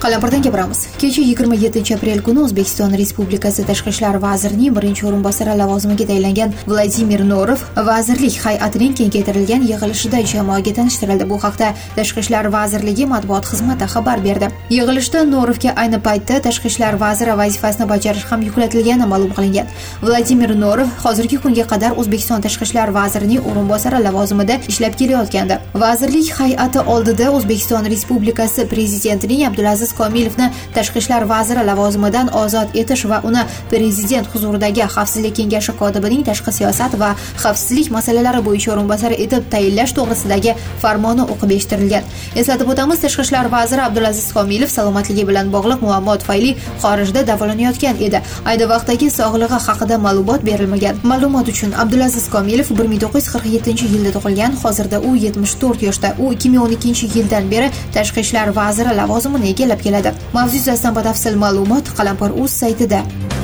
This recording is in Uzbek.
Qalampirdan gapiramiz. Kecha 27 aprel kuni O'zbekiston Respublikasi Tashqi ishlar vazirining birinchi o'rinbosari lavozimiga tayinlangan Vladimir Norov vazirlik hay'atining kengaytirilgan yig'ilishida jamoaga tanishtirildi. Bu haqda Tashqi ishlar vazirligi matbuot xizmati xabar berdi. Yig'ilishda Norovga ayni paytda Tashqi ishlar vaziri vazifasini bajarish ham yuklatilgani ma'lum qilingan. Vladimir Norov hozirgi kunga qadar O'zbekiston Tashqi ishlar vazirining o'rinbosari lavozimida ishlab kelayotgandi. Vazirlik hay'ati oldida O'zbekiston Respublikasi prezidentining Abdulaziz Komilovni Tashqi ishlar vaziri lavozimidan ozod etish va uni prezident huzuridagi Xavfsizlik kengashi kotibining tashqi siyosat va xavfsizlik masalalari bo'yicha o'rinbosari etib tayinlash to'g'risidagi farmoni o'qib eshittirilgan. Eslatib o'tamiz, Tashqi ishlar vaziri Abdulaziz Komilov salomatligi bilan bog'liq muammo tufayli xorijda davolanayotgan edi. Ayni vaqtdagi sog'lig'i haqida ma'lumot berilmagan. Ma'lumot uchun, Abdulaziz Komilov 1947-yilda tug'ilgan. Hozirda u 74 yoshda. U 2012-yildan beri Tashqi ishlar vaziri lavozimini egallab keladi. Mavzu yuzasidan batafsil ma'lumot Qalampir.uz saytida.